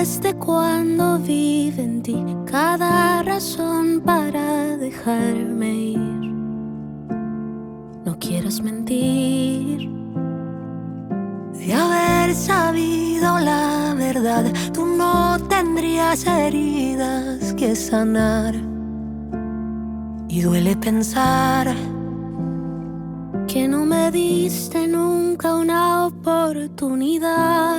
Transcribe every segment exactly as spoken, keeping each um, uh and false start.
desde cuando vive en ti cada razón para dejarme ir. No quieras mentir. De haber sabido la verdad, tú no tendrías heridas que sanar. Y duele pensar que no me diste nunca una oportunidad.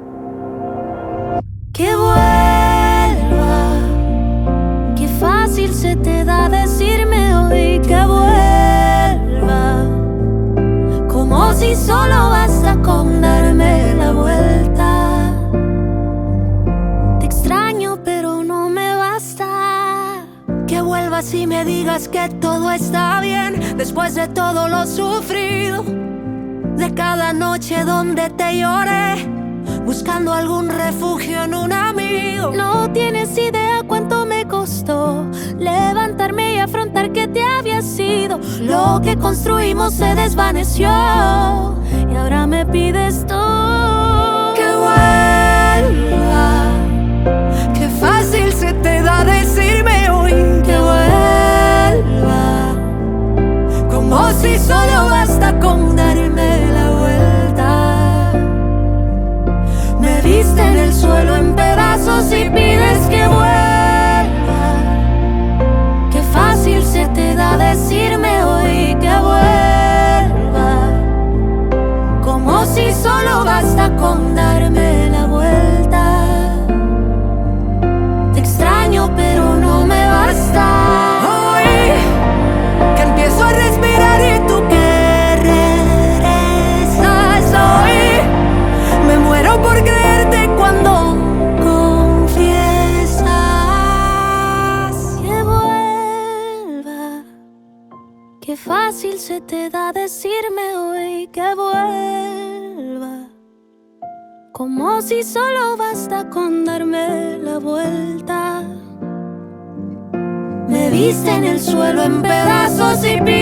Que vuelva, qué fácil se te da decirme hoy que vuelva, como si solo basta con darme la vuelta. Te extraño pero no me basta. Que vuelvas y me digas que todo está bien después de todo lo sufrido, de cada noche donde te lloré, buscando algún refugio en un amigo. No tienes idea cuánto me costó levantarme y afrontar que te había sido. Lo que construimos se desvaneció y ahora me pides tú que vuelva. Qué fácil se te da decirme hoy que vuelva, como si solo basta con darme la vuelta. Me viste en el suelo en pedazos y pides que vuelva. Qué fácil se te da decirme hoy que vuelva, como si solo basta con darme la vuelta. Te extraño pero no me basta. Hoy que empiezo a respirar y tú que regresas. Hoy me muero por creerte cuando confiesas. Que vuelva, qué fácil se te da decirme hoy que vuelva, como si solo basta con darme la vuelta. Me viste en el suelo en pedazos y